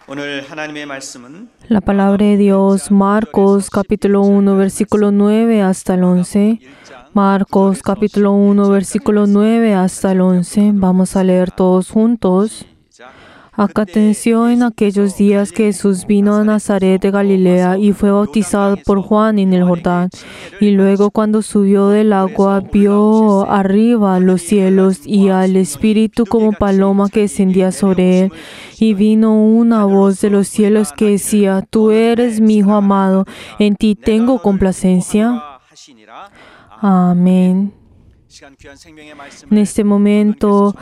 오늘 하나님의 말씀은 La palabra de Dios, Marcos capítulo 1, versículo 9 hasta el 11. Marcos capítulo 1, versículo 9 hasta el 11. Vamos a leer todos juntos. Aconteció en aquellos días que Jesús vino a Nazaret de Galilea y fue bautizado por Juan en el Jordán. Y luego cuando subió del agua, vio arriba los cielos y al Espíritu como paloma que descendía sobre él. Y vino una voz de los cielos que decía: Tú eres mi Hijo amado, en ti tengo complacencia. Amén. En este momento,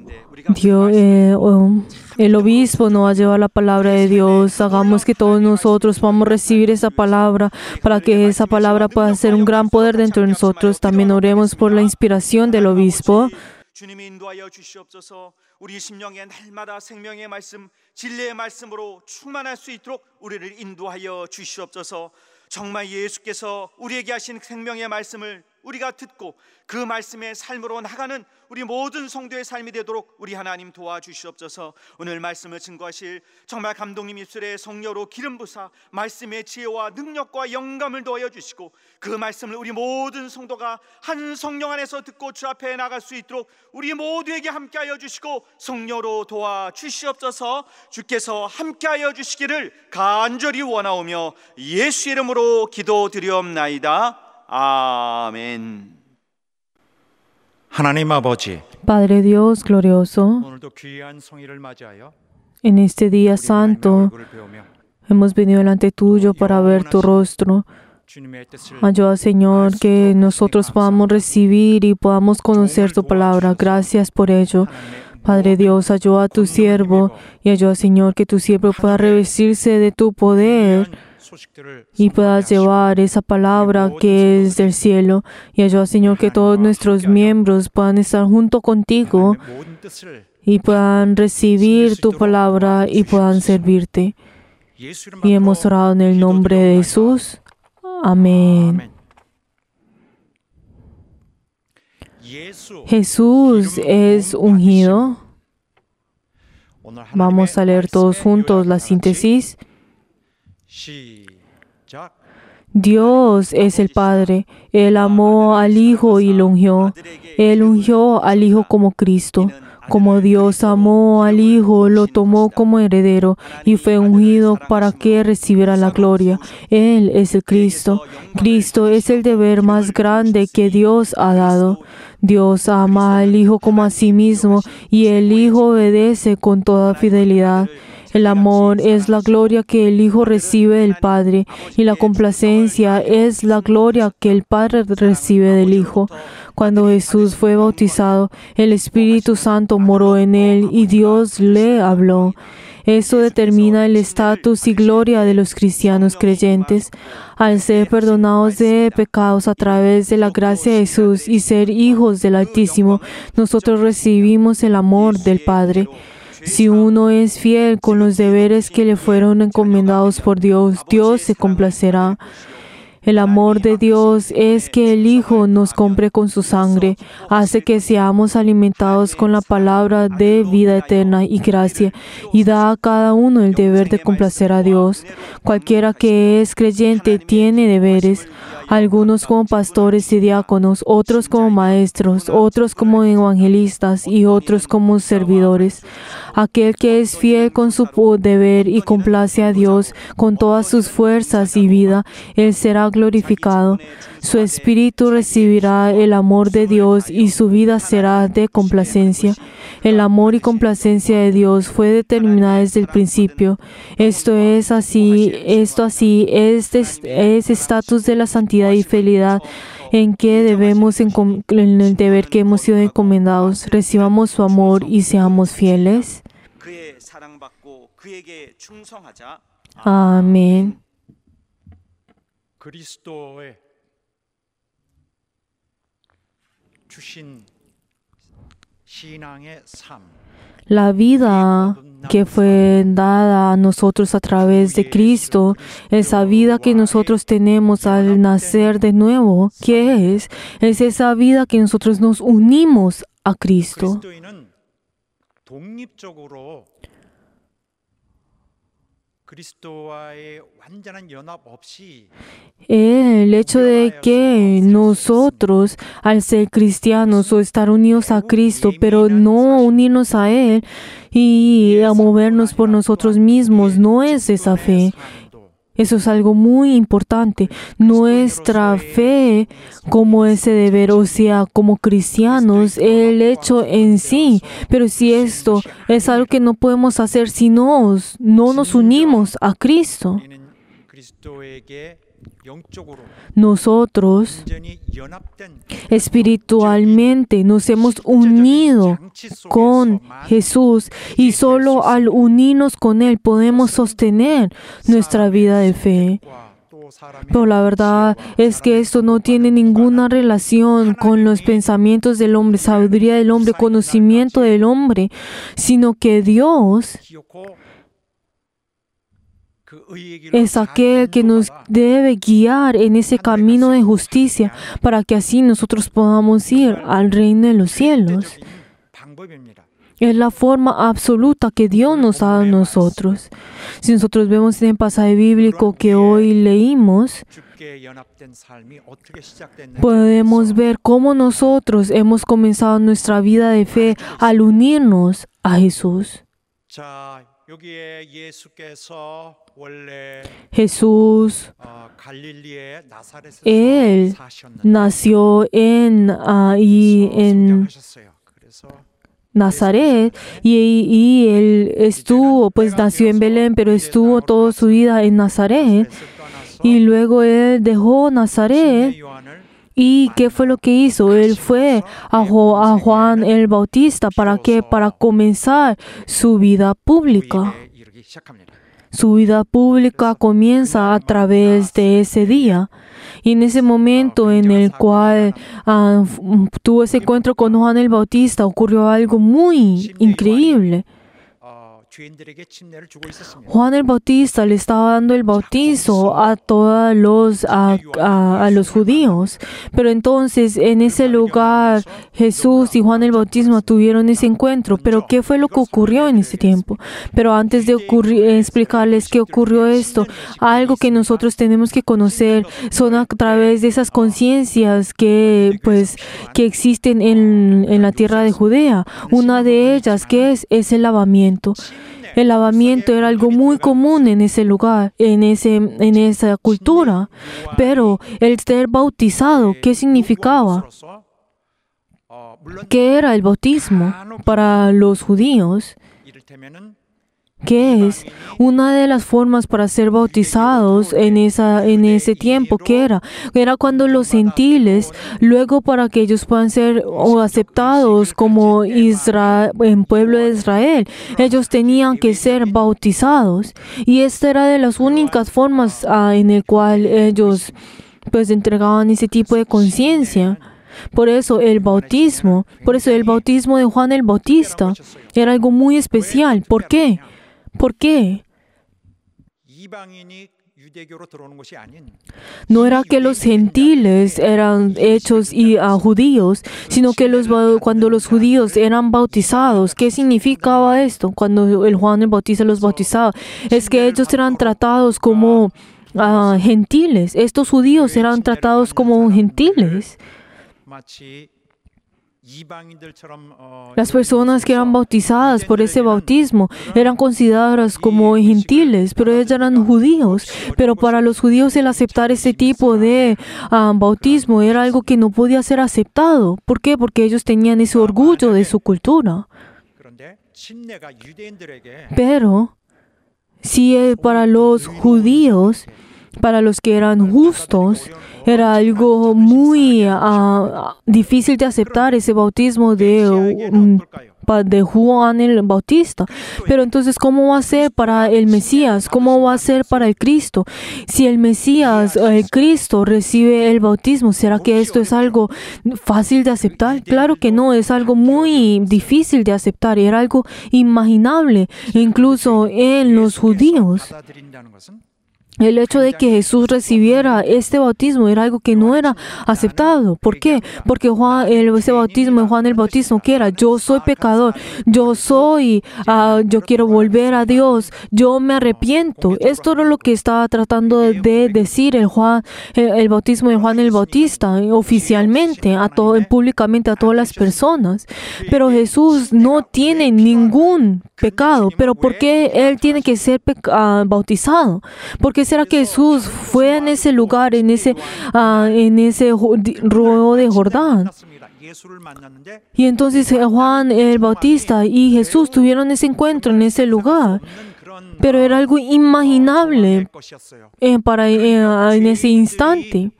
el obispo nos va a llevar la palabra de Dios. Hagamos que todos nosotros podamos recibir esa palabra para que esa palabra pueda ser un gran poder dentro de nosotros. También oremos por la inspiración del obispo. 주님이 인도하여 주시옵소서. 우리 심령에 날마다 생명의 말씀, 진리의 말씀으로 충만할 수 있도록 우리를 인도하여 주시옵소서. 정말 예수께서 우리에게 하신 생명의 말씀을 우리가 듣고 그 말씀의 삶으로 나가는 우리 모든 성도의 삶이 되도록 우리 하나님 도와주시옵소서. 오늘 말씀을 증거하실 정말 감독님 입술에 성령으로 기름 부사 말씀의 지혜와 능력과 영감을 더하여 주시고 그 말씀을 우리 모든 성도가 한 성령 안에서 듣고 주 앞에 나갈 수 있도록 우리 모두에게 함께하여 주시고 성령으로 도와주시옵소서. 주께서 함께하여 주시기를 간절히 원하오며 예수 이름으로 기도드리옵나이다. 아멘. 하나님 아버지, Padre Dios glorioso, 오늘도 귀한 성의를 맞이하여 en este día 우리 하나님의 santo 얼굴을 배우며 hemos venido delante tuyo para ver tu rostro. 주님의 뜻을 Ayuda, Señor, que nosotros podamos recibir y podamos conocer tu palabra. Gracias por ello. Padre Dios, ayuda a tu siervo y ayuda, Señor, que tu siervo pueda revestirse de tu poder 소식들을 y puedas llevar esa palabra que es del cielo. Y ayuda, Señor, que todos nuestros miembros puedan estar junto contigo 하나님의 모든 뜻을 y puedan recibir tu palabra y puedan servirte. 예수 이름 Y hemos orado en el nombre de Jesús. Amén. 예수 Jesús es ungido. 오늘 Vamos a leer todos juntos la síntesis. 시작. Dios es el Padre. Él amó al Hijo y lo ungió. Él ungió al Hijo como Cristo. Como Dios amó al Hijo, lo tomó como heredero y fue ungido para que recibiera la gloria. Él es el Cristo. Cristo es el deber más grande que Dios ha dado. Dios ama al Hijo como a sí mismo y el Hijo obedece con toda fidelidad. El amor es la gloria que el Hijo recibe del Padre y la complacencia es la gloria que el Padre recibe del Hijo. Cuando Jesús fue bautizado, el Espíritu Santo moró en él y Dios le habló. Eso determina el estatus y gloria de los cristianos creyentes. Al ser perdonados de pecados a través de la gracia de Jesús y ser hijos del Altísimo, nosotros recibimos el amor del Padre. Si uno es fiel con los deberes que le fueron encomendados por Dios, Dios se complacerá. El amor de Dios es que el Hijo nos compre con su sangre, hace que seamos alimentados con la palabra de vida eterna y gracia, y da a cada uno el deber de complacer a Dios. Cualquiera que es creyente tiene deberes, algunos como pastores y diáconos, otros como maestros, otros como evangelistas y otros como servidores. Aquel que es fiel con su deber y complace a Dios con todas sus fuerzas y vida, Él será glorificado. Su espíritu recibirá el amor de Dios y su vida será de complacencia. El amor y complacencia de Dios fue determinada desde el principio. Esto es estatus de la santidad y fidelidad en que debemos, en el deber que hemos sido encomendados. Recibamos su amor y seamos fieles. 그의 사랑받고 그에게 충성하자. Amén. 그리스도의 주신 신앙의 삶. La vida que fue dada a nosotros a través de Cristo, esa vida que nosotros tenemos al nacer de nuevo, ¿qué es? Es esa vida que nosotros nos unimos a Cristo. 그리스도인은 독립적으로 그리스도와의 완전한 연합 없이 El hecho de que nosotros, al ser cristianos o estar unidos a Cristo, pero no unirnos a Él y a movernos por nosotros mismos, no es esa fe. Eso es algo muy importante. Nuestra fe, como ese deber, o sea, como cristianos, el hecho en sí. Pero si esto es algo que no podemos hacer si no nos unimos a Cristo, 우리는 그리스도에게 영적으로 nosotros 완전히 연합된 espiritualmente nos hemos unido con Jesús y solo al unirnos con Él podemos sostener nuestra vida de fe. Pero la verdad es que esto no tiene ninguna relación con los pensamientos del hombre, sabiduría del hombre, conocimiento del hombre, sino que Dios es aquel que nos debe guiar en ese camino de justicia para que así nosotros podamos ir al reino de los cielos. Es la forma absoluta que Dios nos ha dado a nosotros. Si nosotros vemos en el pasaje bíblico que hoy leímos, podemos ver cómo nosotros hemos comenzado nuestra vida de fe al unirnos a Jesús. 여기에 예수께서 원래 Jesús, 갈릴리의 나사렛에서 Él 사셨는데 nació en 성장하셨어요. 그래서 Nazaret y Él estuvo, pues nació en Belén, pero estuvo toda su vida en Nazaret. Y luego Él dejó Nazaret. 요한을 ¿Y qué fue lo que hizo? Él fue a Juan el Bautista. ¿Para qué? Para comenzar su vida pública. 에 이르기 시작합니다. Su vida pública comienza a través de ese día. Y en ese momento en el cual tuvo ese encuentro con Juan el Bautista, ocurrió algo muy increíble. 죄인들에게 침례를 주고 있었습니다. Juan el Bautista le estaba dando el bautizo a todos a los judíos. Pero entonces en ese lugar Jesús y Juan el Bautista tuvieron ese encuentro. Pero ¿qué fue lo que ocurrió en ese tiempo? Pero antes de explicarles qué ocurrió esto, algo que nosotros tenemos que conocer son a través de esas conciencias que existen en la tierra de Judea. Una de ellas que es el lavamiento. El lavamiento era algo muy común en ese lugar, en esa cultura. Pero el ser bautizado, ¿qué significaba? ¿Qué era el bautismo para los judíos? 이를테면은 ¿Qué es? Una de las formas para ser bautizados en ese tiempo, ¿qué era? Era cuando los gentiles, luego para que ellos puedan ser aceptados como en pueblo de Israel, ellos tenían que ser bautizados. Y esta era de las únicas formas en el cual ellos entregaban ese tipo de conciencia. Por eso el bautismo de Juan el Bautista era algo muy especial. ¿Por qué? ¿Por qué? 이방인이 유대교로 들어오는 것이 아닌 No era que los gentiles eran hechos judíos, sino que cuando los judíos eran bautizados, ¿qué significaba esto? Cuando el Juan el Bautista los bautizaba, es que ellos eran tratados como gentiles. Estos judíos eran tratados como gentiles. 마치 이방인들처럼 Las personas que eran bautizadas por ese bautismo eran consideradas como gentiles, pero ellos eran judíos. Pero para los judíos el aceptar ese tipo de bautismo era algo que no podía ser aceptado. ¿Por qué? Porque ellos tenían ese orgullo de su cultura. 그런데 침례가 유대인들에게 Pero si para los judíos, para los que eran justos, era algo muy difícil de aceptar ese bautismo de Juan el Bautista. Pero entonces, ¿cómo va a ser para el Mesías? ¿Cómo va a ser para el Cristo? Si el Mesías, el Cristo, recibe el bautismo, ¿será que esto es algo fácil de aceptar? Claro que no, es algo muy difícil de aceptar y era algo inimaginable, incluso en los judíos. 받아들인다는 것은 El hecho de que Jesús recibiera este bautismo era algo que no era aceptado. ¿Por qué? Porque ese bautismo de Juan el Bautista, ¿qué era? Yo soy pecador, yo quiero volver a Dios, yo me arrepiento. Esto era lo que estaba tratando de decir el bautismo de Juan el Bautista, oficialmente, públicamente a todas las personas. Pero Jesús no tiene ningún pecado. ¿Pero por qué Él tiene que ser bautizado? ¿Por qué será que Jesús fue en ese lugar, en ese río de Jordán? Y entonces Juan el Bautista y Jesús tuvieron ese encuentro en ese lugar. Pero era algo inimaginable en ese instante.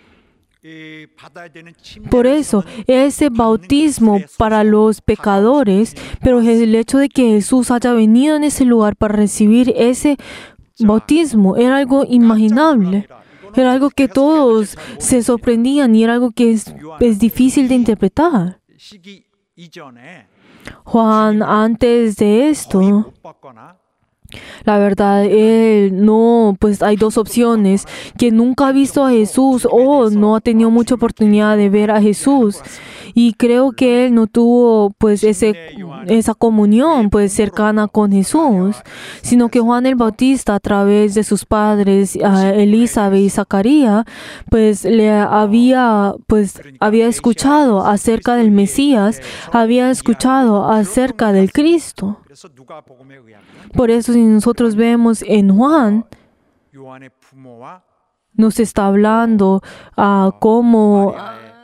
Por eso, ese bautismo para los pecadores, pero el hecho de que Jesús haya venido en ese lugar para recibir ese bautismo era algo inimaginable. Era algo que todos se sorprendían y era algo que es difícil de interpretar. Juan, antes de esto, la verdad, hay dos opciones: que nunca ha visto a Jesús o no ha tenido mucha oportunidad de ver a Jesús. Y creo que él no tuvo esa comunión cercana con Jesús, sino que Juan el Bautista, a través de sus padres, Elizabeth y Zacarías, había escuchado acerca del Mesías, había escuchado acerca del Cristo. Por eso, si nosotros vemos en Juan, nos está hablando cómo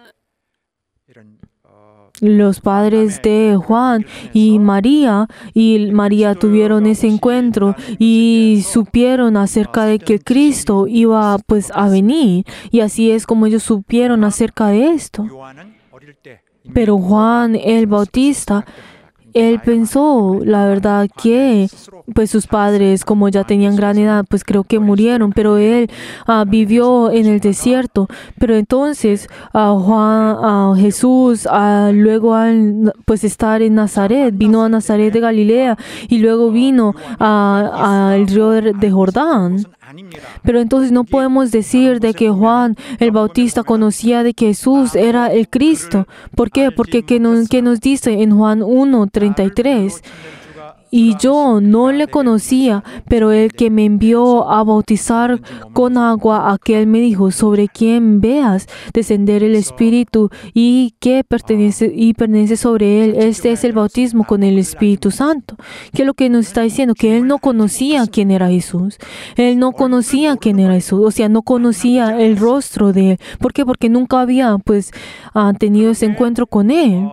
los padres de Juan y María tuvieron ese encuentro y supieron acerca de que Cristo iba a venir, y así es como ellos supieron acerca de esto. Pero Juan el Bautista, él pensó, la verdad, que sus padres, como ya tenían gran edad, creo que murieron, pero él vivió en el desierto. Pero entonces Jesús, luego al estar en Nazaret, vino a Nazaret de Galilea y luego vino al río de Jordán. Pero entonces no podemos decir de que Juan el Bautista conocía de que Jesús era el Cristo. ¿Por qué? Porque ¿qué nos dice en Juan 1:33? Y yo no le conocía, pero el que me envió a bautizar con agua, aquel me dijo: sobre quien veas descender el Espíritu y que pertenece sobre él, este es el bautismo con el Espíritu Santo. ¿Qué es lo que nos está diciendo? Que él no conocía quién era Jesús. Él no conocía quién era Jesús, o sea, no conocía el rostro de él. ¿Por qué? Porque nunca había tenido ese encuentro con él.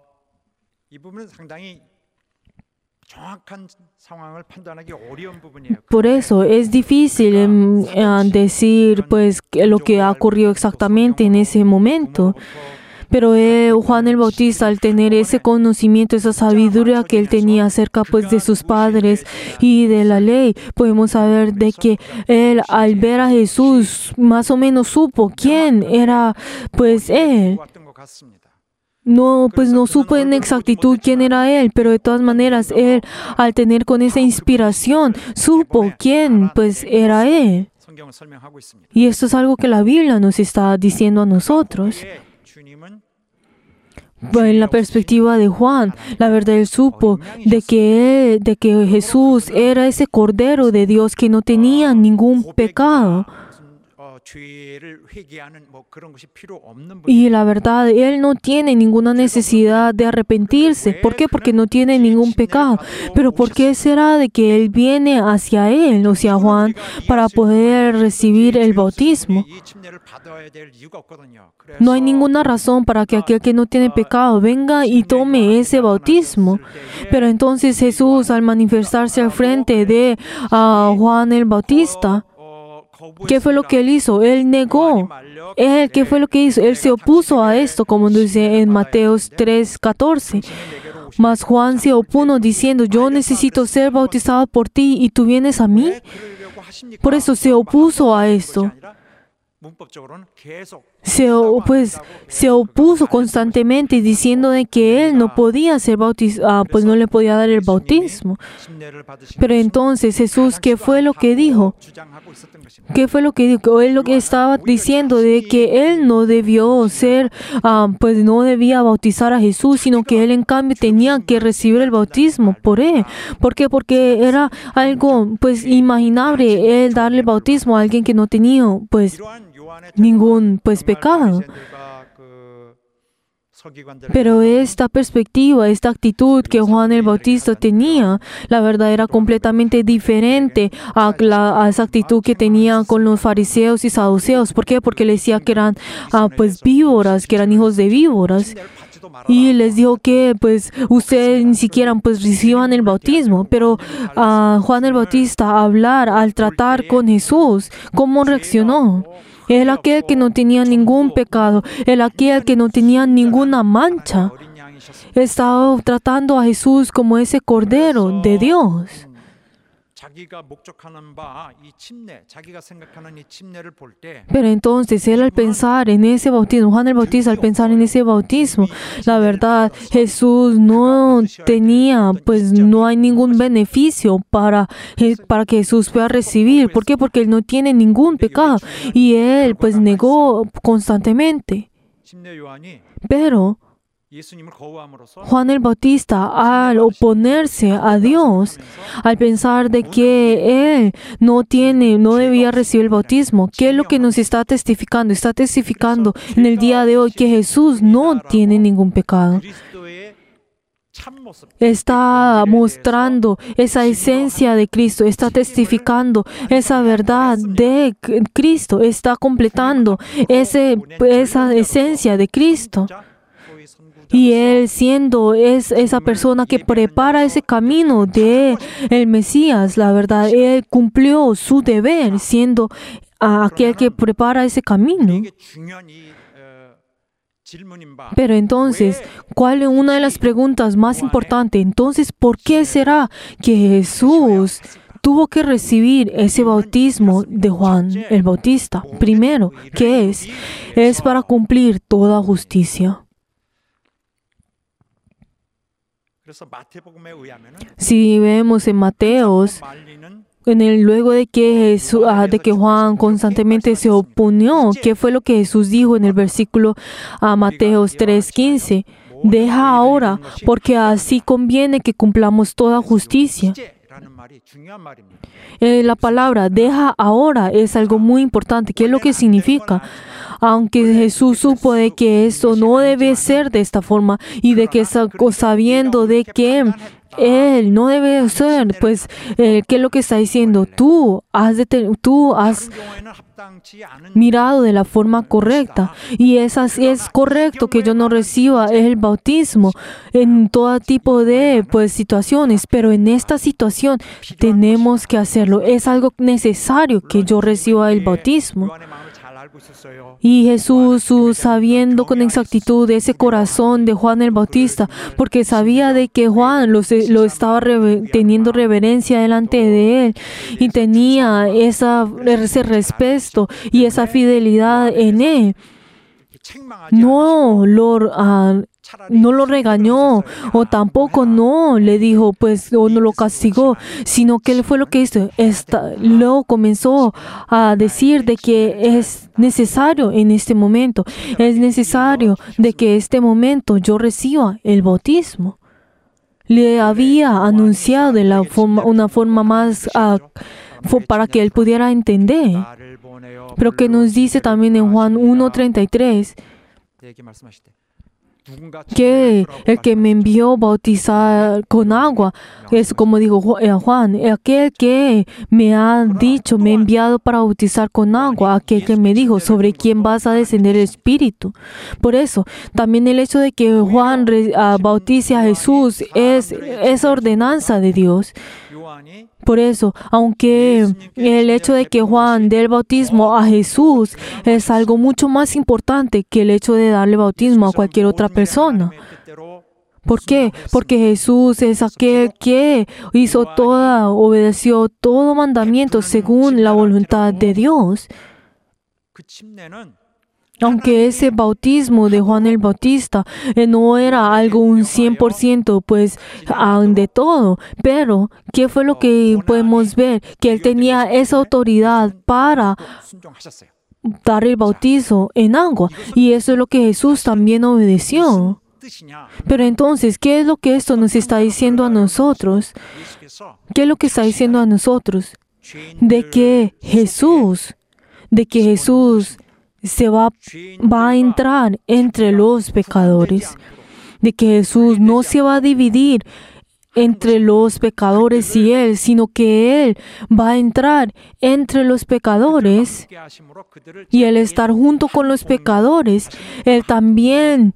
Por eso es difícil decir lo que ha ocurrido exactamente en ese momento. Pero Juan el Bautista, al tener ese conocimiento, esa sabiduría que él tenía acerca de sus padres y de la ley, podemos saber de que él, al ver a Jesús, más o menos supo quién era él. No supo en exactitud quién era él, pero de todas maneras él, al tener con esa inspiración, supo quién era él. Y esto es algo que la Biblia nos está diciendo a nosotros. En la perspectiva de Juan, la verdad, él supo de que Jesús era ese Cordero de Dios que no tenía ningún pecado. Y la verdad, él no tiene ninguna necesidad de arrepentirse. ¿Por qué? Porque no tiene ningún pecado. Pero ¿por qué será de que él viene hacia él, o sea, Juan, para poder recibir el bautismo? No hay ninguna razón para que aquel que no tiene pecado venga y tome ese bautismo. Pero entonces Jesús, al manifestarse al frente de Juan el Bautista, ¿qué fue lo que él hizo? Él negó. ¿Qué fue lo que hizo? Él se opuso a esto, como dice en Mateo 3:14. Mas Juan se opuso diciendo: yo necesito ser bautizado por ti y tú vienes a mí. Por eso se opuso a esto. se opuso constantemente diciendo de que él no podía ser bautizado, pues no le podía dar el bautismo. Pero entonces Jesús, ¿qué fue lo que dijo? ¿Qué fue lo que dijo? Él lo que estaba diciendo de que él no debió ser, pues no debía bautizar a Jesús, sino que él en cambio tenía que recibir el bautismo por él. ¿Por qué? Porque era algo pues inimaginable él darle bautismo a alguien que no tenía pues ningún pues pecado. Pero esta perspectiva, esta actitud que Juan el Bautista tenía, la verdad era completamente diferente a esa actitud que tenía con los fariseos y saduceos. ¿Por qué? Porque le decía que eran pues víboras, que eran hijos de víboras. Y les dijo que pues ustedes ni siquiera pues reciban el bautismo. Pero Juan el Bautista al tratar con Jesús, ¿cómo reaccionó? Él aquel que no tenía ningún pecado, él aquel que no tenía ninguna mancha. Estaba tratando a Jesús como ese Cordero de Dios. Pero entonces él al pensar en ese bautismo, Juan el Bautista al pensar en ese bautismo, la verdad Jesús no tenía, pues no hay ningún beneficio para que Jesús pueda recibir. ¿Por qué? Porque él no tiene ningún pecado y él pues negó constantemente. Pero Juan el Bautista, al oponerse a Dios, al pensar de que él no debía recibir el bautismo, ¿qué es lo que nos está testificando? Está testificando en el día de hoy que Jesús no tiene ningún pecado. Está mostrando esa esencia de Cristo, está testificando esa verdad de Cristo, está completando esa esencia de Cristo. Y él siendo esa persona que prepara ese camino de el Mesías, la verdad, él cumplió su deber siendo aquel que prepara ese camino. Pero entonces, ¿cuál es una de las preguntas más importantes? Entonces, ¿por qué será que Jesús tuvo que recibir ese bautismo de Juan el Bautista? Primero, ¿qué es? Es para cumplir toda justicia. Si vemos en Mateos, luego de que Juan constantemente se oponió, ¿qué fue lo que Jesús dijo en el versículo Mateos 3:15? Deja ahora, porque así conviene que cumplamos toda justicia. La palabra deja ahora es algo muy importante. ¿Qué es lo que significa? Aunque Jesús supo de que esto no debe ser de esta forma y de que sabiendo de que Él no debe ser, pues, ¿qué es lo que está diciendo? Tú has mirado de la forma correcta y es correcto que yo no reciba el bautismo en todo tipo de situaciones, pero en esta situación tenemos que hacerlo. Es algo necesario que yo reciba el bautismo. Y Jesús, sabiendo con exactitud ese corazón de Juan el Bautista, porque sabía de que Juan lo estaba teniendo reverencia delante de él y tenía ese respeto y esa fidelidad en él, no lo regañó o tampoco no le dijo o no lo castigó, sino que él fue lo que hizo. Luego comenzó a decir de que es necesario en este momento, es necesario de que este momento yo reciba el bautismo. Le había anunciado de una forma más para que él pudiera entender. Pero que nos dice también en Juan 1:33 que el que me envió bautizar con agua es como dijo Juan, aquel que me ha enviado para bautizar con agua, aquel que me dijo sobre quién vas a descender el Espíritu. Por eso, también el hecho de que Juan bautice a Jesús es esa ordenanza de Dios. Por eso, aunque el hecho de que Juan dé el bautismo a Jesús es algo mucho más importante que el hecho de darle bautismo a cualquier otra persona. ¿Por qué? Porque Jesús es aquel que obedeció todo mandamiento según la voluntad de Dios. Aunque ese bautismo de Juan el Bautista no era algo un 100%, pues de todo, pero ¿qué fue lo que podemos ver? Que él tenía esa autoridad para 순종하셨어요. dar el bautizo en agua, y eso es lo que Jesús también obedeció. 뜻이냐? Pero entonces, ¿qué es lo que esto nos está diciendo a nosotros? 예수께서 ¿Qué es lo que está diciendo a nosotros? De que Jesús va a entrar entre los pecadores, de que Jesús no se va a dividir entre los pecadores y Él, sino que Él va a entrar entre los pecadores, 함께 하심으로 그들을 y al estar junto con los pecadores, Él también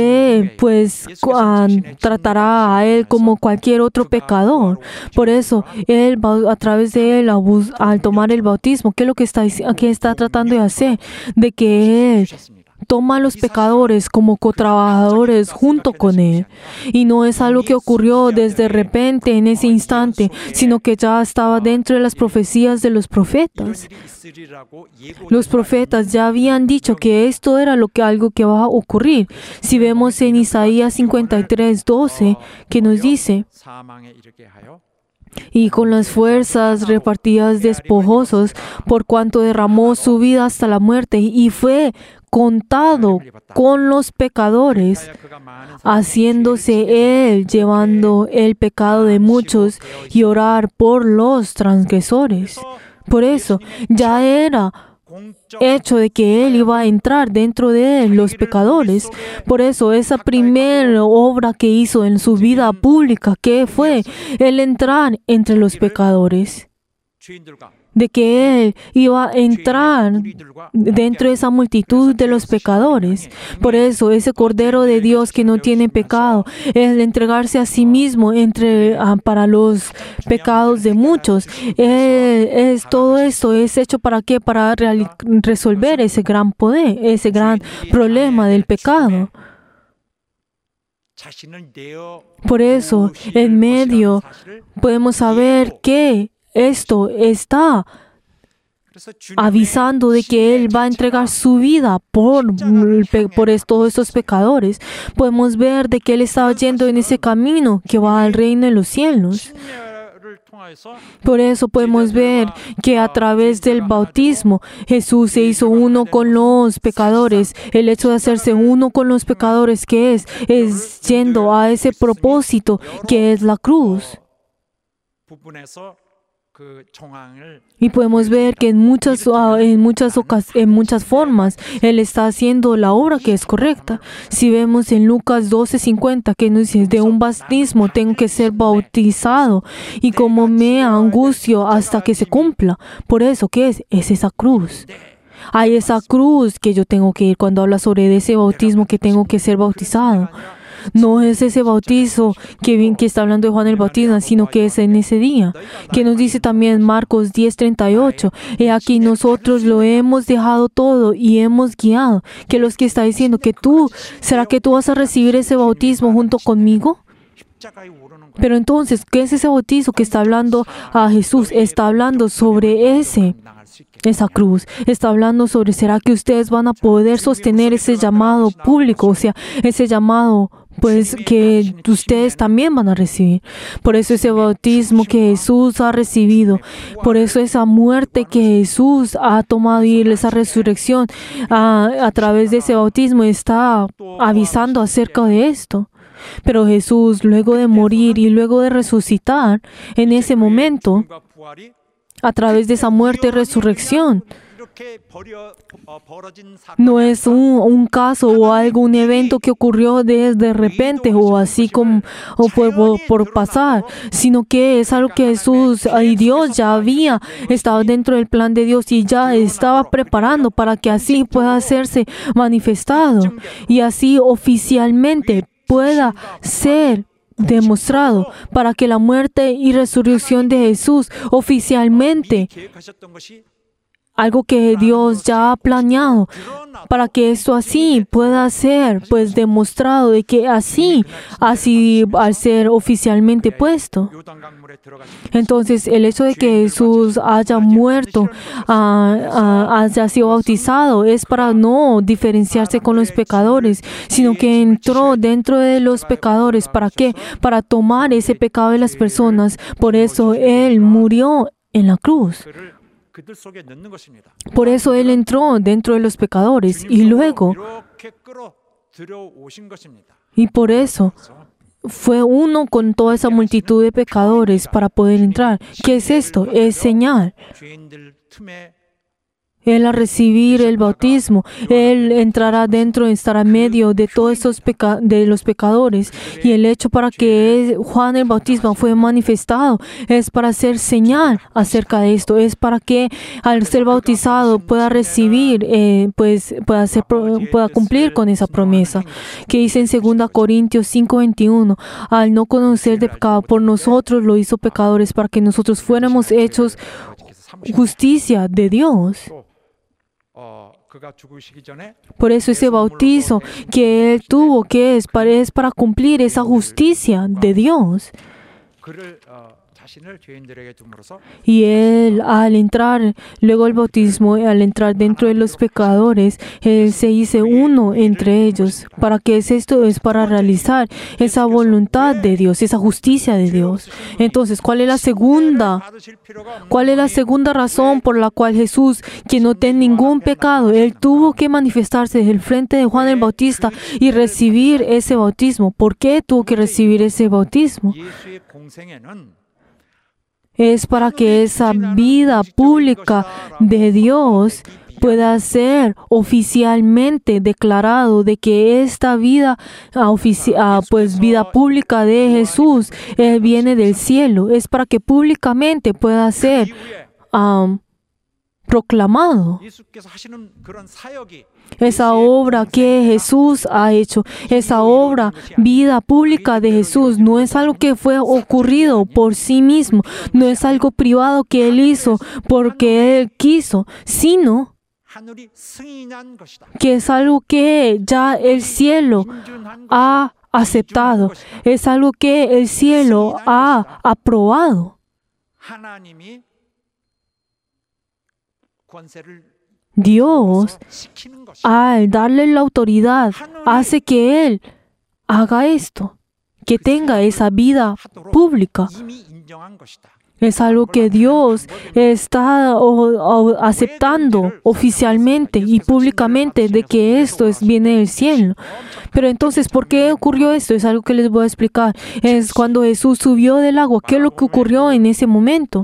tratará a Él como cualquier otro pecador. Por eso, Él a través de Él, al tomar el bautismo, ¿qué es lo que está tratando de hacer? De que Él toma a los pecadores como cotrabajadores junto con Él. Y no es algo que ocurrió desde repente en ese instante, sino que ya estaba dentro de las profecías de los profetas. Los profetas ya habían dicho que esto era algo que va a ocurrir. Si vemos en Isaías 53:12, que nos dice: 사망에 이르게 하여 y con las fuerzas repartidas despojosos, por cuanto derramó su vida hasta la muerte y fue contado con los pecadores, haciéndose Él llevando el pecado de muchos y orar por los transgresores. Por eso ya era hecho de que Él iba a entrar dentro de los pecadores. Por eso esa primera obra que hizo en su vida pública, que fue el entrar entre los pecadores, 주인들과 de que Él iba a entrar dentro de esa multitud de los pecadores. Por eso ese Cordero de Dios que no tiene pecado, el entregarse a sí mismo para los pecados de muchos, todo esto es hecho ¿para qué? Para resolver ese gran poder, ese gran problema del pecado. 자신을 내어 Por eso, en medio, podemos saber que esto está 그래서 주님의 avisando de que Él va a entregar su vida por todos estos pecadores. Podemos ver de que Él estaba yendo en ese camino que va al reino de los cielos. 침례를 통하여서 Por eso podemos ver que a través del bautismo Jesús se hizo uno con los pecadores. El hecho de hacerse uno con los pecadores, ¿qué es? Es yendo a ese propósito que es la cruz. 부분에서 그 정황을 Y podemos ver que en muchas formas Él está haciendo la obra que es correcta. Si vemos en Lucas 12:50, que nos dice: de un bautismo tengo que ser bautizado, y como me angustio hasta que se cumpla. Por eso, ¿qué es? Es esa cruz. Hay esa cruz que yo tengo que ir cuando habla sobre ese bautismo que tengo que ser bautizado. No es ese bautizo que está hablando de Juan el Bautista, sino que es en ese día. Que nos dice también Marcos 10:38. He aquí nosotros lo hemos dejado todo y hemos guiado. Que los que está diciendo que ¿será que tú vas a recibir ese bautismo junto conmigo? 십자가에 오르는 것. Pero entonces, ¿qué es ese bautizo que está hablando a Jesús? Está hablando sobre esa cruz. Está hablando sobre, ¿será que ustedes van a poder sostener ese llamado público? O sea, ese llamado pues que ustedes también van a recibir. Por eso ese bautismo que Jesús ha recibido, por eso esa muerte que Jesús ha tomado y esa resurrección a través de ese bautismo está avisando acerca de esto. Pero Jesús, luego de morir y luego de resucitar, en ese momento, 죽음과 부활이 a través de esa muerte y resurrección, 이렇게 벌어진 no es un caso o un evento que ocurrió de repente o así como o por pasar, sino que es algo que Jesús y Dios ya había estado dentro del plan de Dios y ya estaba preparando para que así pueda hacerse manifestado y así oficialmente pueda ser demostrado, para que la muerte y resurrección de Jesús oficialmente 계획하셨던 것이 algo que Dios ya ha planeado para que esto así pueda ser pues demostrado de que así al ser oficialmente puesto. Entonces el hecho de que Jesús haya muerto, haya sido bautizado, es para no diferenciarse con los pecadores, sino que entró dentro de los pecadores. ¿Para qué? Para tomar ese pecado de las personas. Por eso Él murió en la cruz. Por eso Él entró dentro de los pecadores y luego, y por eso fue uno con toda esa multitud de pecadores para poder entrar. ¿Qué es esto? Es señal. Él al recibir el bautismo, Él entrará dentro, estará en medio de todos estos de los pecadores. Y el hecho para que Juan el Bautista fue manifestado es para hacer señal acerca de esto. Es para que al ser bautizado pueda recibir, pueda cumplir con esa promesa. Que dice en 2 Corintios 5:21, al no conocer de pecado, por nosotros lo hizo pecadores para que nosotros fuéramos hechos justicia de Dios. Por eso ese bautizo que Él tuvo, que es para cumplir esa justicia de Dios. Y Él al entrar, luego el bautismo, al entrar dentro de los pecadores, Él se hizo uno entre ellos. ¿Para qué es esto? Es para realizar esa voluntad de Dios, esa justicia de Dios. Entonces, ¿cuál es la segunda razón por la cual Jesús, que no tiene ningún pecado, Él tuvo que manifestarse desde el frente de Juan el Bautista y recibir ese bautismo? ¿Por qué tuvo que recibir ese bautismo? Es para que esa vida pública de Dios pueda ser oficialmente declarado de que esta vida, vida pública de Jesús viene del cielo. Es para que públicamente pueda ser proclamado. Esa obra que Jesús ha hecho, esa obra, vida pública de Jesús, no es algo que fue ocurrido por sí mismo, no es algo privado que Él hizo porque Él quiso, sino que es algo que ya el cielo ha aceptado, es algo que el cielo ha aprobado. Dios, al darle la autoridad, hace que Él haga esto, que tenga esa vida pública. Es algo que Dios está aceptando oficialmente y públicamente de que esto viene del cielo. Pero entonces, ¿por qué ocurrió esto? Es algo que les voy a explicar. Es cuando Jesús subió del agua. ¿Qué es lo que ocurrió en ese momento?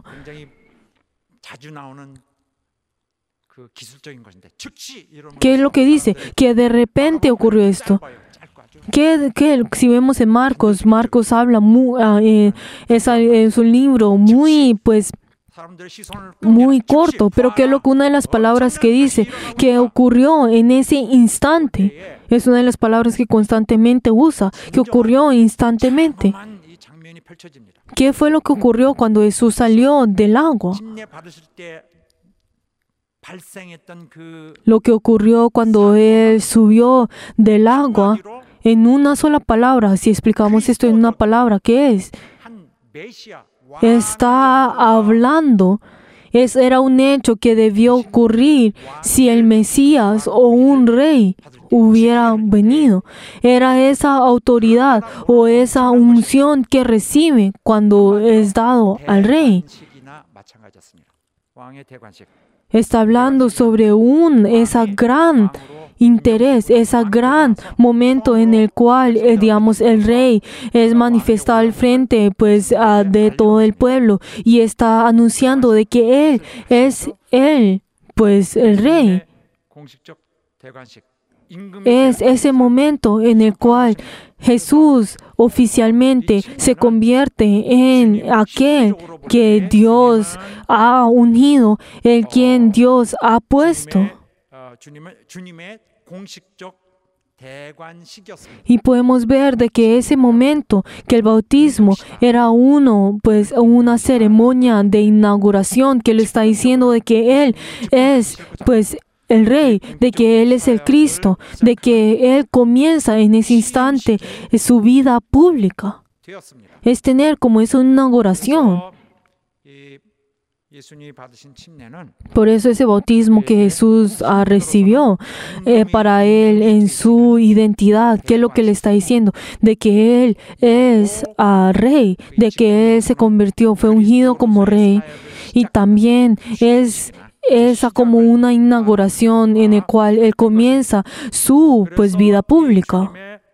¿Qué es lo que dice? Que de repente ocurrió esto. Si vemos en Marcos habla es un libro muy corto, pero que es lo que una de las palabras que dice que ocurrió en ese instante. Es una de las palabras que constantemente usa, que ocurrió instantemente. ¿Qué fue lo que ocurrió cuando Jesús salió del agua? Lo que ocurrió cuando Él subió del agua, en una sola palabra, si explicamos esto en una palabra, ¿qué es? Está hablando, era un hecho que debió ocurrir si el Mesías o un rey hubiera venido. Era esa autoridad o esa unción que recibe cuando es dado al rey. Está hablando sobre esa gran interés, ese gran momento en el cual, el rey es manifestado al frente, de todo el pueblo y está anunciando de que Él es el rey. Es ese momento en el cual Jesús oficialmente se convierte en aquel que Dios ha unido, el quien Dios ha puesto. 대관식이었습니다. Y podemos ver de que ese momento, que el bautismo era pues una ceremonia de inauguración que le está diciendo de que Él es, pues, el Rey, de que Él es el Cristo, de que Él comienza en ese instante su vida pública. 되었습니다. Es tener como esa inauguración. 그래서 이 예수님이 받으신 침례는 Por eso ese bautismo que Jesús recibió para Él en su identidad, ¿qué es lo que le está diciendo? De que Él es Rey, de que Él se convirtió, fue ungido como Rey. Y también es esa como una inauguración en el cual Él comienza su pues vida pública.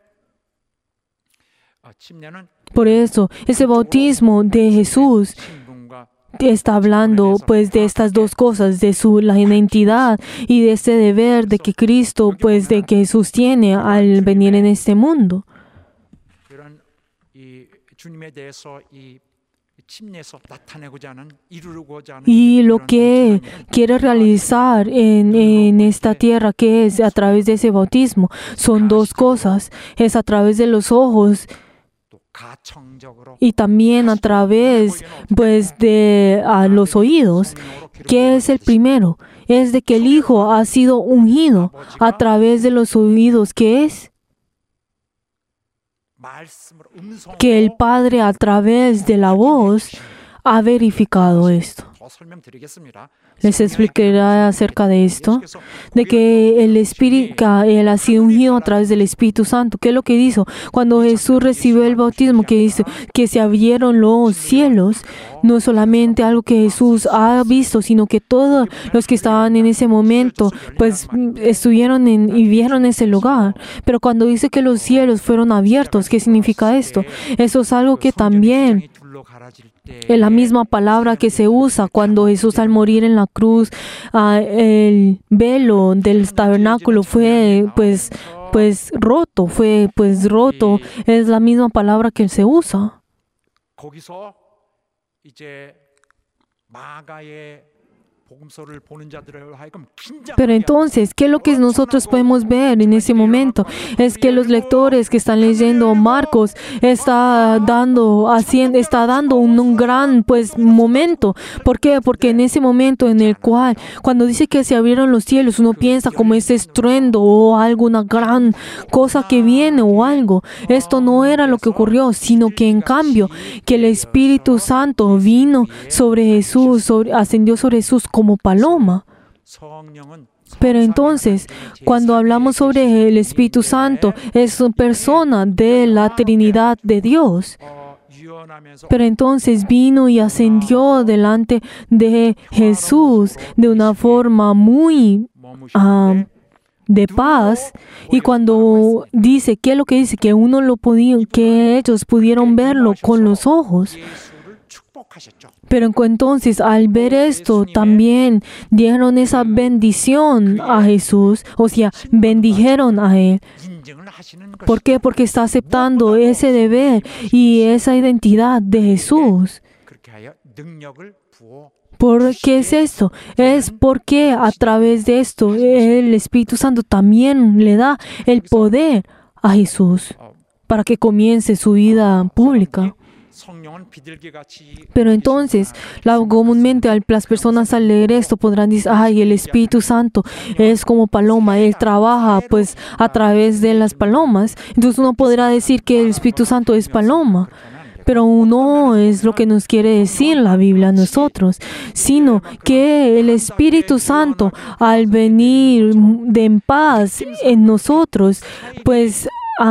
침례는 Por eso, ese bautismo de Jesús 신분과 está hablando pues de estas dos cosas, de la identidad y de este deber de que Cristo, pues de que Jesús tiene al venir en este mundo. 이런 이 주님에 대해서 이 침례에서 나타내고자 하는 이루고자 하는 Y lo 이런 que 엄청난 quiere realizar en esta tierra, que es a través de ese bautismo, son dos cosas. Es a través de los ojos 또 가청적으로 y también a través pues de los oídos. ¿Qué es el primero? Es de que el Hijo ha sido ungido a través de los oídos, que es 말씀으로 음성으로 que el Padre a través de la voz ha verificado esto. 더 설명드리겠습니다. Les explicaré acerca de esto, de que el Espíritu, Él ha sido ungido a través del Espíritu Santo. ¿Qué es lo que hizo? Cuando Jesús recibió el bautismo, que dice que se abrieron los cielos, no solamente algo que Jesús ha visto, sino que todos los que estaban en ese momento, pues estuvieron y vieron ese lugar. Pero cuando dice que los cielos fueron abiertos, ¿qué significa esto? Eso es algo que también es la misma palabra que se usa cuando Jesús al morir en la cruz, el velo del tabernáculo fue pues roto, es la misma palabra que se usa. 거기서 이제 마가의 복음서를 보는 자들을 하여금 긴장하게 Pero entonces, ¿qué es lo que nosotros podemos ver en ese momento? Es que los lectores que están leyendo Marcos está dando un gran pues momento. ¿Por qué? Porque en ese momento en el cual, cuando dice que se abrieron los cielos, uno piensa como ese estruendo o alguna gran cosa que viene o algo. Esto no era lo que ocurrió, sino que en cambio, que el Espíritu Santo vino sobre Jesús, ascendió sobre Jesús como paloma. 성령은 Pero entonces, cuando hablamos sobre el Espíritu Santo, es una persona de la Trinidad de Dios. 유언하면서 Pero entonces vino y ascendió delante de Jesús de una forma muy 머무시는데 de paz. Y cuando dice, ¿qué es lo que dice? Que que ellos pudieron verlo con los ojos. 예수를 축복하셨죠. Pero entonces, al ver esto, también dieron esa bendición a Jesús, o sea, bendijeron a Él. 인정을 하시는 것이 ¿Por qué? Porque está aceptando ese deber y esa identidad de Jesús. 그렇게 하여 능력을 부어 ¿Por qué es esto? Es porque a través de esto el Espíritu Santo también le da el poder a Jesús para que comience su vida pública. 성령은 비둘기같이 Pero entonces, comúnmente las personas al leer esto podrán decir, ay, el Espíritu Santo es como paloma, Él trabaja pues a través de las palomas. Entonces uno podrá decir que el Espíritu Santo es paloma. Pero no es lo que nos quiere decir la Biblia a nosotros, sino que el Espíritu Santo al venir en paz en nosotros, pues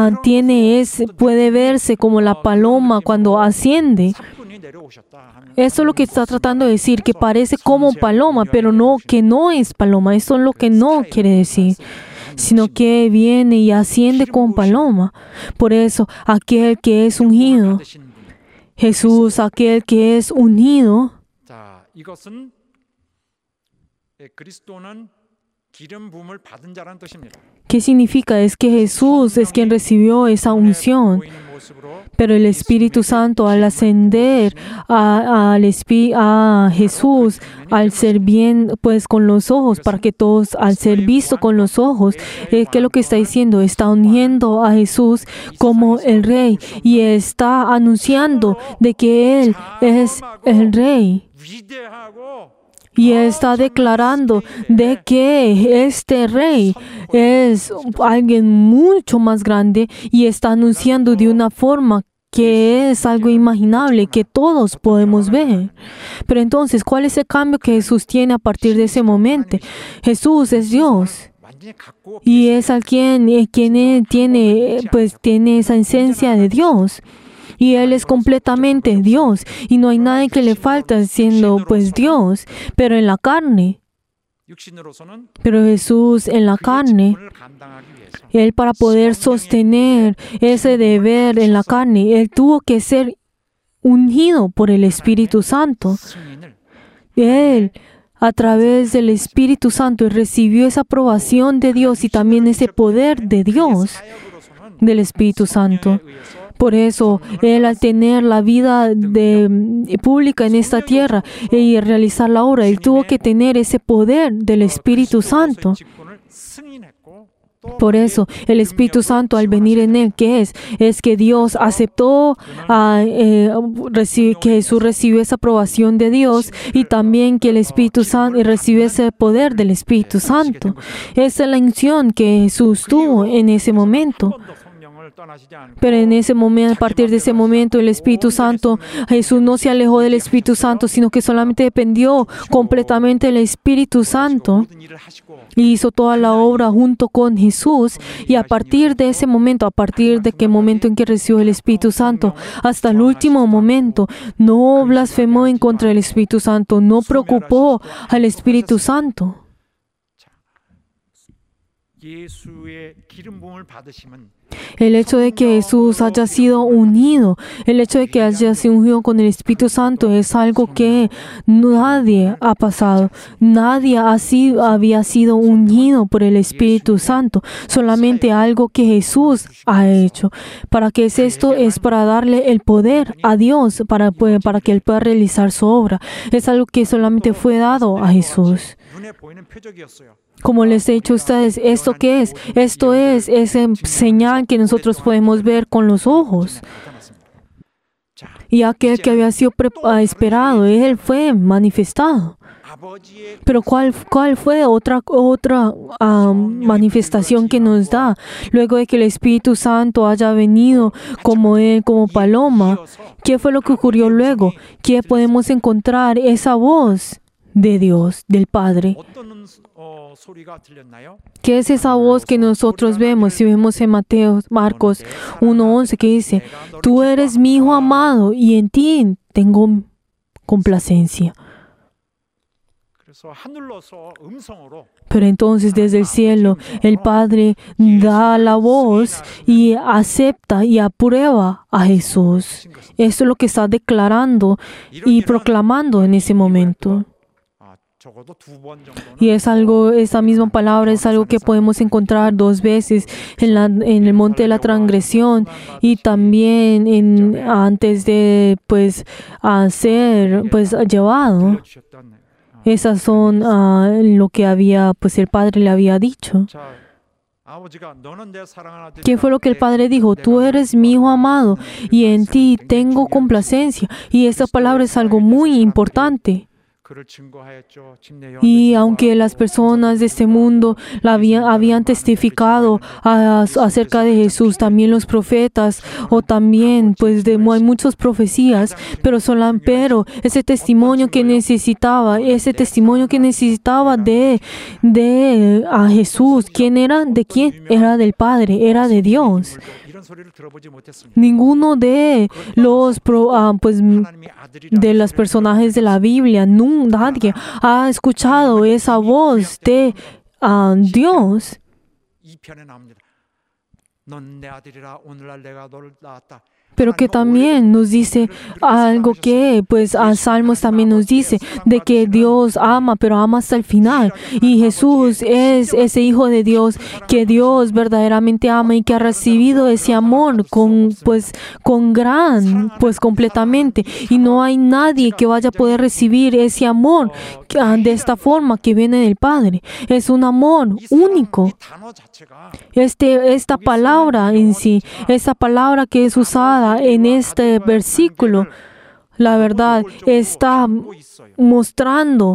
puede verse como la paloma cuando asciende. 사분이 내려오셨다 하면 Eso es lo que está tratando de decir, que parece como paloma, pero no, que no es paloma. Eso es lo que no quiere decir, sino que viene y asciende como paloma. Por eso, aquel que es ungido, 받으신 분. Jesús, aquel que es unido, 자, 이것은 그리스도는 기름 부음을 받은 자라는 뜻입니다. ¿Qué significa? Es que Jesús es quien recibió esa unción. 보이는 모습으로 Pero el Espíritu Santo al ascender a Jesús, al ser bien pues con los ojos, para que todos al ser visto con los ojos, ¿qué es lo que está diciendo? Está uniendo a Jesús como el Rey y está anunciando de que Él es el Rey. 위대하고 Y está declarando de que este rey es alguien mucho más grande y está anunciando de una forma que es algo imaginable, que todos podemos ver. Pero entonces, ¿cuál es el cambio que Jesús tiene a partir de ese momento? Jesús es Dios. 완전히 갖고 Y es alguien quien tiene esa esencia de Dios. Y Él es completamente Dios. Y no hay nada que le falta siendo pues Dios. Pero en la carne. 육신으로서는 Pero Jesús en la carne. 직분을 감당하기 위해서 Él para poder sostener ese deber en la carne. Él tuvo que ser ungido por el Espíritu Santo. 승인을 Él a través del Espíritu Santo recibió esa aprobación de Dios y también ese poder de Dios, 사역으로서는 del Espíritu Santo. 의해서 Por eso, Él al tener la vida pública en esta tierra y realizar la obra, Él tuvo que tener ese poder del Espíritu Santo. 직분을 승인했고 또 Por eso, el Espíritu Santo al venir en Él, ¿qué es? Es que Dios aceptó que Jesús recibió esa aprobación de Dios y también que el Espíritu Santo recibió ese poder del Espíritu Santo. Esa es la unción que Jesús tuvo en ese momento. 한 번도 성령을 떠나시지 않고 Pero en ese momento, a partir de ese momento, el Espíritu Santo, Jesús no se alejó del Espíritu Santo, sino que solamente dependió completamente del Espíritu Santo 모든 일을 하시고 y hizo toda la obra junto con Jesús. Y a partir de ese momento, a partir de que momento en que recibió el Espíritu Santo, hasta el último momento, no blasfemó en contra del Espíritu Santo, no preocupó al Espíritu Santo. 예수의 기름 부음을 받으심은 El hecho de que Jesús haya sido unido, el hecho de que haya sido unido con el Espíritu Santo es algo que nadie ha pasado. Nadie así había sido unido por el Espíritu Santo. Solamente algo que Jesús ha hecho. ¿Para qué es esto? Es para darle el poder a Dios, para que Él pueda realizar su obra. Es algo que solamente fue dado a Jesús. 눈에 보이는 표적이었어요. Como les he dicho a ustedes, ¿esto qué es? Esto es esa señal que nosotros podemos ver con los ojos. 자, Y aquel que había sido esperado, Él fue manifestado. 아버지의 Pero ¿cuál fue otra manifestación que nos da? Luego de que el Espíritu Santo haya venido como Él, como paloma, ¿qué fue lo que ocurrió luego? ¿Qué podemos encontrar? Esa voz de Dios, del Padre. 어떤 소리가 들렸나요? ¿Qué es esa voz que nosotros vemos? Si vemos en Marcos 1:11 que dice, tú eres mi hijo amado y en ti tengo complacencia. 그래서 하늘로서 음성으로 Pero entonces desde el cielo el Padre da la voz y acepta y aprueba a Jesús. Eso es lo que está declarando y proclamando en ese momento. 적어도 두 번 정도는 Y es algo, esa misma palabra es algo que podemos encontrar 2 veces en el monte de la transgresión y también antes de ser llevado. 주셨던 Esas son lo que el Padre le había dicho. 자, 아버지가 너는 내 사랑하는 아들이다. ¿Qué fue lo que el Padre dijo? Tú eres mi hijo amado y en ti tengo complacencia. Y esa palabra es algo muy importante. 그를 증거하였죠. 침례 요한도 Y aunque las personas de este mundo habían testificado acerca de Jesús, también los profetas, o también, hay muchas profecías, pero ese testimonio que necesitaba de a Jesús, ¿quién era? ¿De quién? Era del Padre, era de Dios. 이런 소리를 들어보지 못했습니다. Ninguno de de los personajes de la Biblia, nadie ha escuchado esa voz de Dios. 이 편에 나옵니다. 넌 내 아들이라 오늘날 내가 너를 낳았다. pero que también nos dice algo que, pues, a Salmos también nos dice, de que Dios ama, pero ama hasta el final. Y Jesús es ese Hijo de Dios, que Dios verdaderamente ama y que ha recibido ese amor completamente. Y no hay nadie que vaya a poder recibir ese amor de esta forma que viene del Padre. Es un amor único. Esta palabra en sí, esta palabra que es usada en este versículo, la verdad, está mostrando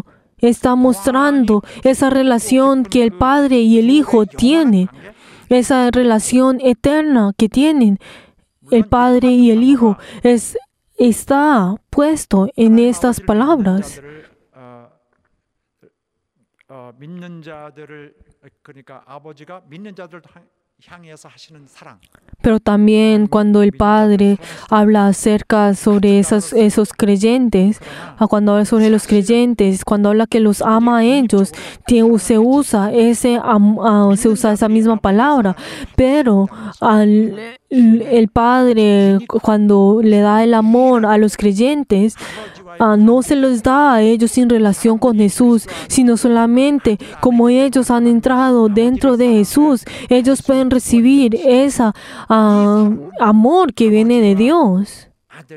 esa relación que el Padre y el Hijo tienen, esa relación eterna que tienen el Padre y el Hijo. Está puesto en estas palabras. 믿는 자들을 그러니까 아버지가 믿는 자들을 향해서 하시는 사랑. Pero también cuando el Padre habla acerca sobre esos creyentes, cuando habla sobre los creyentes, cuando habla que los ama a ellos, se usa esa misma palabra. Pero el Padre, cuando le da el amor a los creyentes, no se los da a ellos sin relación con Jesús, sino solamente como ellos han entrado dentro de Jesús, ellos pueden recibir ese amor que viene de Dios.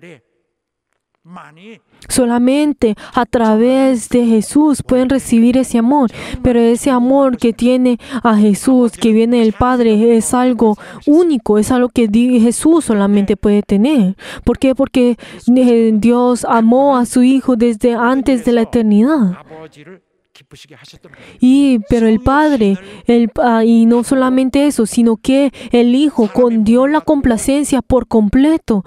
Solamente a través de Jesús pueden recibir ese amor, pero ese amor que tiene a Jesús, que viene del Padre, es algo único, es algo que Jesús solamente puede tener. ¿Por qué? Porque Dios amó a su Hijo desde antes de la eternidad. Pero el Padre, y no solamente eso, sino que el Hijo dio la complacencia por completo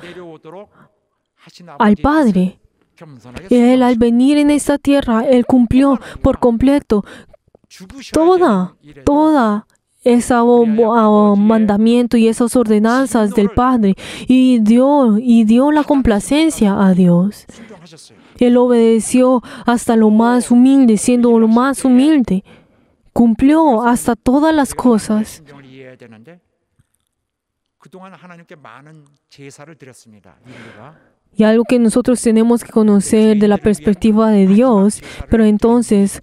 al Padre. Él, al venir en esta tierra, Él cumplió por completo toda esa mandamiento y esas ordenanzas del Padre, y dio la complacencia a Dios. Él obedeció hasta lo más humilde, siendo lo más humilde. Cumplió hasta todas las cosas. Y algo que nosotros tenemos que conocer de la perspectiva de Dios, pero entonces,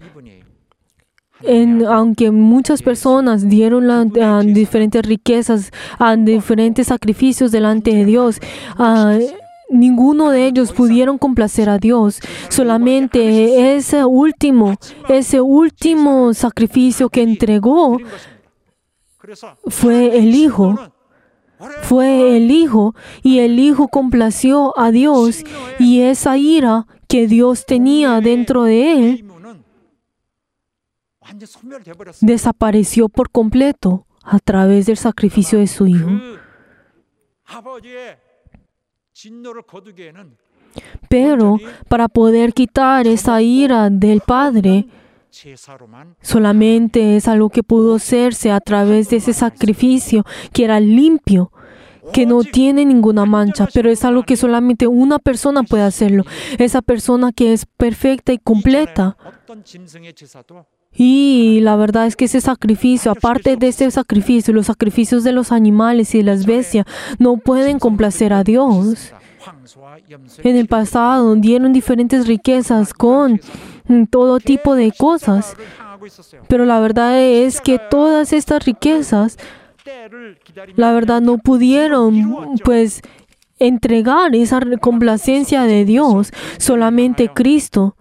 aunque muchas personas dieron diferentes riquezas, diferentes sacrificios delante de Dios, ninguno de ellos pudieron complacer a Dios. Solamente ese último sacrificio que entregó fue el Hijo. Y el Hijo complació a Dios, y esa ira que Dios tenía dentro de Él desapareció por completo a través del sacrificio de su Hijo. Pero para poder quitar esa ira del Padre, solamente es algo que pudo hacerse a través de ese sacrificio que era limpio, que no tiene ninguna mancha, pero es algo que solamente una persona puede hacerlo, esa persona que es perfecta y completa. Y la verdad es que ese sacrificio, aparte de ese sacrificio, los sacrificios de los animales y de las bestias no pueden complacer a Dios. En el pasado dieron diferentes riquezas con todo tipo de cosas, pero la verdad es que todas estas riquezas, la verdad, no pudieron entregar esa complacencia de Dios. Solamente Cristo,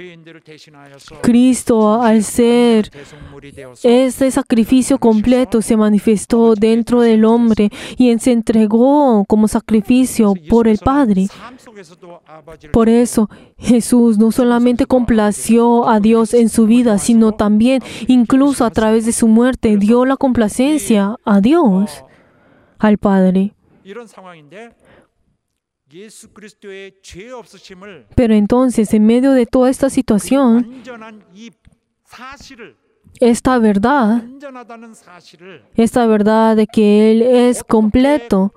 al ser este sacrificio completo, se manifestó dentro del hombre y se entregó como sacrificio por el Padre. Por eso Jesús no solamente complació a Dios en su vida, sino también, incluso a través de su muerte, dio la complacencia a Dios, al Padre. Pero entonces, en medio de toda esta situación, esta verdad de que Él es completo,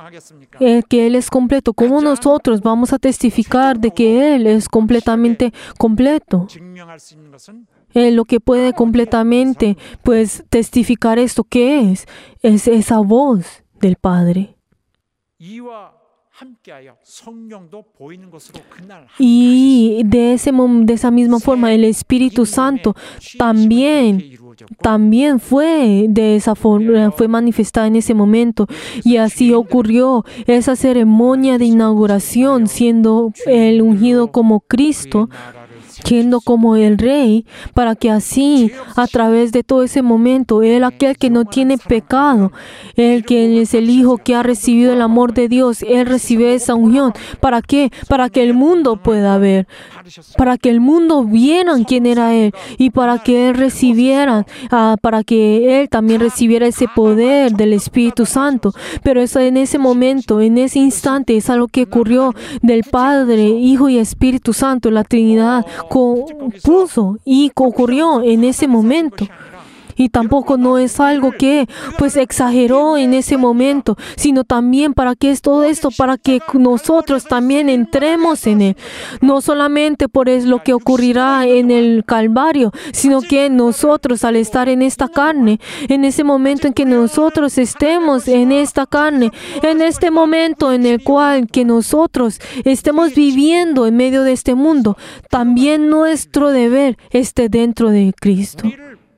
¿cómo nosotros vamos a testificar de que Él es completamente completo? Lo que puede completamente, testificar esto, ¿qué es? Es esa voz del Padre. 함께하여 성령도 보이는 것으로 그날 Y de esa misma forma, el Espíritu Santo también fue de esa forma, fue manifestada en ese momento. Y así ocurrió esa ceremonia de inauguración, siendo el ungido como Cristo, siendo como el Rey, para que así, a través de todo ese momento, Él, aquel que no tiene pecado, Él que es el Hijo que ha recibido el amor de Dios, Él recibe esa unión. ¿Para qué? Para que el mundo pueda ver, para que el mundo viera quién era Él, y para que Él recibiera, para que Él también recibiera ese poder del Espíritu Santo. Pero eso en ese momento, en ese instante, es algo que ocurrió del Padre, Hijo y Espíritu Santo, la Trinidad puso y ocurrió en ese momento. Y tampoco no es algo que pues exageró en ese momento, sino también para que es todo esto, para que nosotros también entremos en Él. No solamente por es lo que ocurrirá en el Calvario, sino que nosotros al estar en esta carne, en ese momento en que nosotros estemos en esta carne, en este momento en el cual que nosotros estemos viviendo en medio de este mundo, también nuestro deber esté dentro de Cristo.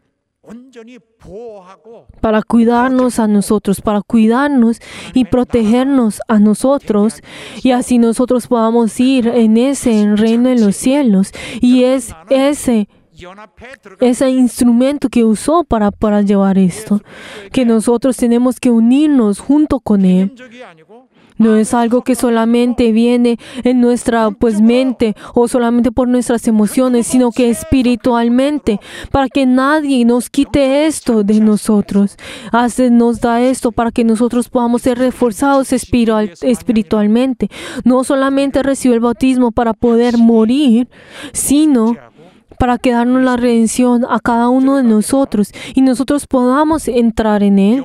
Para cuidarnos a nosotros, para cuidarnos y protegernos a nosotros, y así nosotros podamos ir en ese reino en los cielos. Y es ese instrumento que usó para llevar esto, que nosotros tenemos que unirnos junto con Él. No es algo que solamente viene en nuestra mente o solamente por nuestras emociones, sino que espiritualmente, para que nadie nos quite esto de nosotros. Nos da esto para que nosotros podamos ser reforzados espiritualmente. No solamente recibe el bautismo para poder morir, sino para que darnos la redención a cada uno de nosotros y nosotros podamos entrar en Él.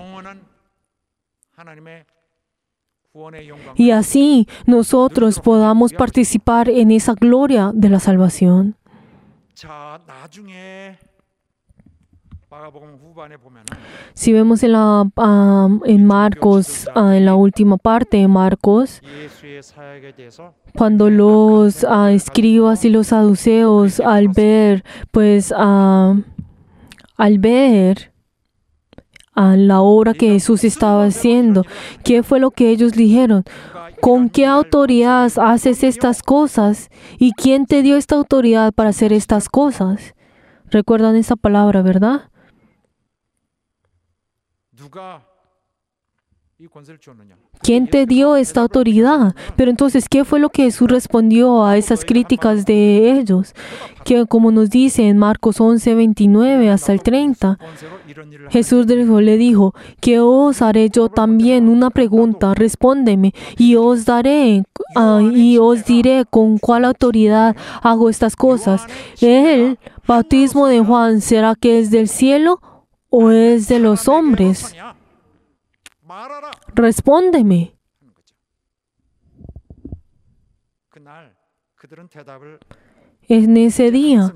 Y así nosotros podamos participar en esa gloria de la salvación. Si vemos en Marcos, en la última parte de Marcos, cuando los escribas y los saduceos al ver a la obra que Jesús estaba haciendo, ¿qué fue lo que ellos dijeron? ¿Con qué autoridad haces estas cosas? ¿Y quién te dio esta autoridad para hacer estas cosas? ¿Recuerdan esa palabra, verdad? ¿Quién te dio esta autoridad? Pero entonces, ¿qué fue lo que Jesús respondió a esas críticas de ellos? Que como nos dice en Marcos 11, 29 hasta el 30, Jesús le dijo, ¿qué os haré yo también? Una pregunta, respóndeme, y os diré con cuál autoridad hago estas cosas. ¿El bautismo de Juan será que es del cielo o es de los hombres? Respóndeme. En ese día,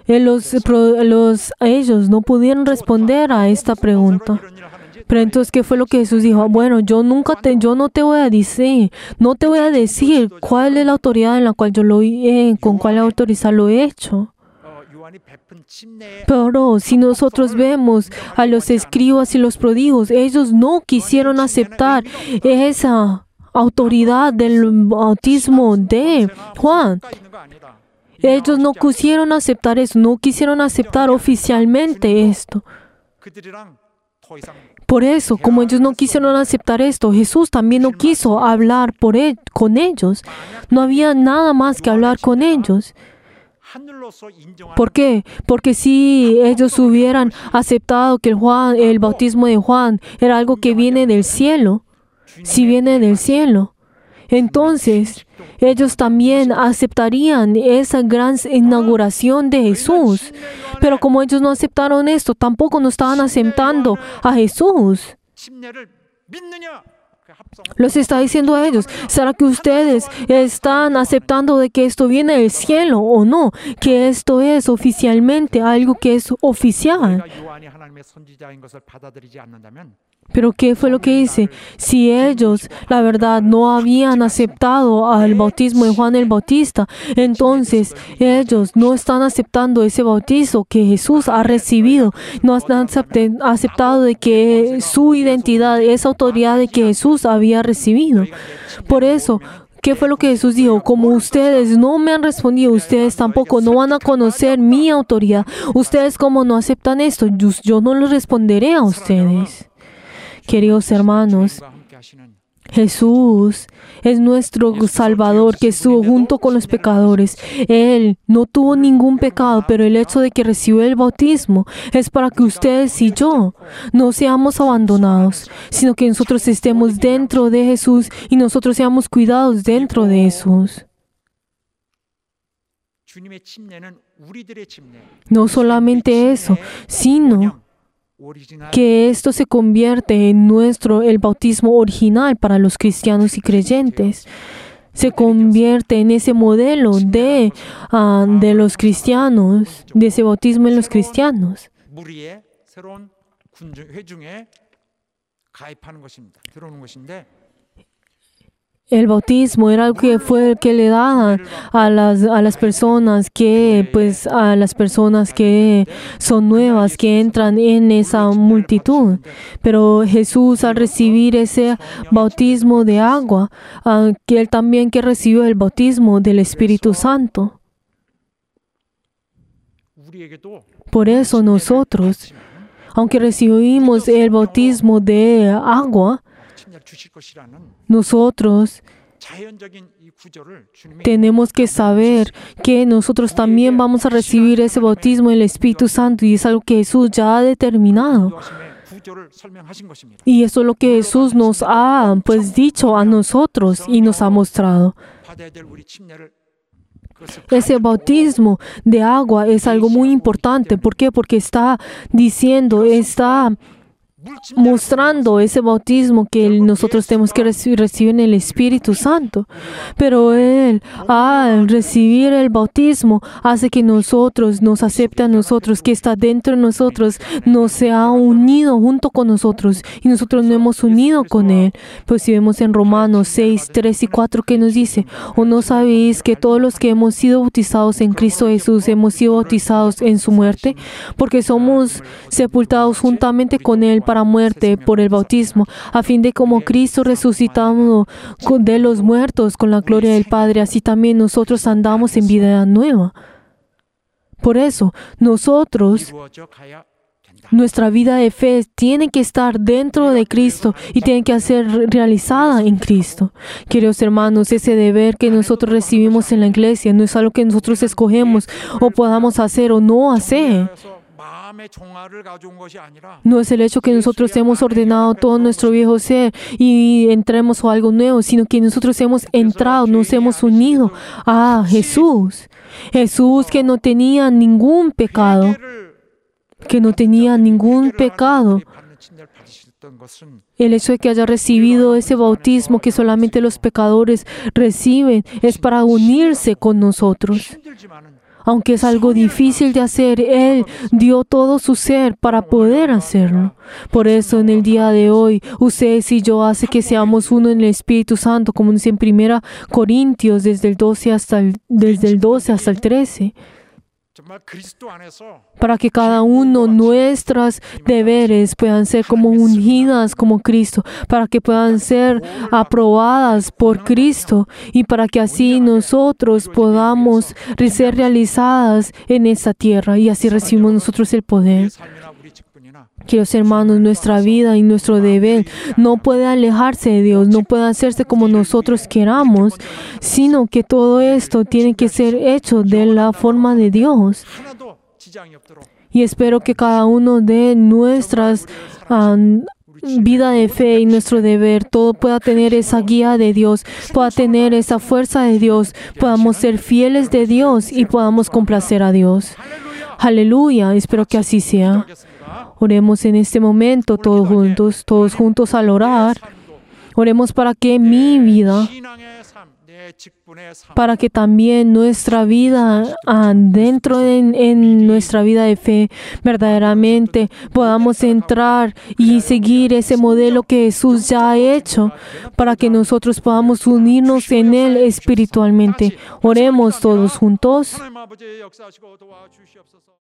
ellos no pudieron responder a esta pregunta. Pero entonces, ¿qué fue lo que Jesús dijo? Bueno, yo no te voy a decir cuál es la autoridad en la cual con cuál autoridad lo he hecho. Pero si nosotros vemos a los escribas y los prodigios, ellos no quisieron aceptar esa autoridad del bautismo de Juan. Ellos no quisieron aceptar eso, no quisieron aceptar oficialmente esto. Por eso, como ellos no quisieron aceptar esto, Jesús también no quiso hablar con ellos. No había nada más que hablar con ellos. ¿Por qué? Porque si ellos hubieran aceptado que el bautismo de Juan era algo que viene del cielo, si viene del cielo, entonces ellos también aceptarían esa gran inauguración de Jesús. Pero como ellos no aceptaron esto, tampoco no estaban aceptando a Jesús. Los está diciendo a ellos, ¿será que ustedes están aceptando de que esto viene del cielo o no? Que esto es oficialmente algo que es oficial. Pero ¿qué fue lo que dice? Si ellos, la verdad, no habían aceptado al bautismo de Juan el Bautista, entonces ellos no están aceptando ese bautizo que Jesús ha recibido. No han aceptado de que su identidad, esa autoridad de que Jesús había recibido. Por eso, ¿qué fue lo que Jesús dijo? Como ustedes no me han respondido, ustedes tampoco no van a conocer mi autoridad. Ustedes como no aceptan esto, yo no les responderé a ustedes. Queridos hermanos, Jesús es nuestro Salvador que estuvo junto con los pecadores. Él no tuvo ningún pecado, pero el hecho de que recibió el bautismo es para que ustedes y yo no seamos abandonados, sino que nosotros estemos dentro de Jesús y nosotros seamos cuidados dentro de Jesús. No solamente eso, sino que esto se convierte en el bautismo original para los cristianos y creyentes. Se convierte en ese modelo de los cristianos, de ese bautismo en los cristianos. El bautismo era algo que fue el que le daban a las personas que son nuevas, que entran en esa multitud. Pero Jesús, al recibir ese bautismo de agua, que él también que recibió el bautismo del Espíritu Santo. Por eso nosotros, aunque recibimos el bautismo de agua, nosotros tenemos que saber que nosotros también vamos a recibir ese bautismo del Espíritu Santo y es algo que Jesús ya ha determinado. Y eso es lo que Jesús nos ha dicho a nosotros y nos ha mostrado. Ese bautismo de agua es algo muy importante. ¿Por qué? Porque está mostrando ese bautismo que nosotros tenemos que recibir en el Espíritu Santo. Pero Él, al recibir el bautismo, hace que nosotros nos acepte a nosotros, que está dentro de nosotros, nos se ha unido junto con nosotros y nosotros nos hemos unido con Él. Pues si vemos en Romanos 6, 3 y 4 que nos dice, ¿o no sabéis que todos los que hemos sido bautizados en Cristo Jesús hemos sido bautizados en su muerte? Porque somos sepultados juntamente con Él para muerte por el bautismo, a fin de como Cristo resucitado de los muertos con la gloria del Padre, así también nosotros andamos en vida nueva. Por eso, nuestra vida de fe tiene que estar dentro de Cristo y tiene que ser realizada en Cristo. Queridos hermanos, ese deber que nosotros recibimos en la iglesia no es algo que nosotros escogemos o podamos hacer o no hacer. No es el hecho que nosotros hemos ordenado todo nuestro viejo ser y entremos a algo nuevo, sino que nosotros hemos entrado, nos hemos unido a Jesús. Jesús que no tenía ningún pecado. El hecho de que haya recibido ese bautismo que solamente los pecadores reciben es para unirse con nosotros. Aunque es algo difícil de hacer, Él dio todo su ser para poder hacerlo. Por eso en el día de hoy, ustedes y yo hace que seamos uno en el Espíritu Santo, como dice en 1 Corintios, desde el 12 hasta el 13. Para que cada uno nuestras deberes puedan ser como ungidas como Cristo, para que puedan ser aprobadas por Cristo y para que así nosotros podamos ser realizadas en esta tierra y así recibimos nosotros el poder. Queridos hermanos, nuestra vida y nuestro deber no puede alejarse de Dios, no puede hacerse como nosotros queramos, sino que todo esto tiene que ser hecho de la forma de Dios. Y espero que cada uno de nuestras vida de fe y nuestro deber, todo pueda tener esa guía de Dios, pueda tener esa fuerza de Dios, podamos ser fieles de Dios y podamos complacer a Dios. Aleluya, espero que así sea. Oremos en este momento todos juntos al orar. Oremos para que mi vida, 내 직분의 삶 para que también nuestra vida, dentro en nuestra vida de fe, verdaderamente podamos entrar y seguir ese modelo que Jesús ya ha hecho, para que nosotros podamos unirnos en Él espiritualmente. Oremos todos juntos. 하나님 아버지 역사하시고 도와주시옵소서.